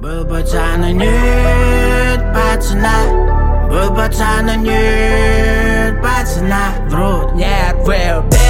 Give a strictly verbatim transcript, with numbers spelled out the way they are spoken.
Был пацан и нет пацана. Был пацан и нет пацана. Врут, нет, will be.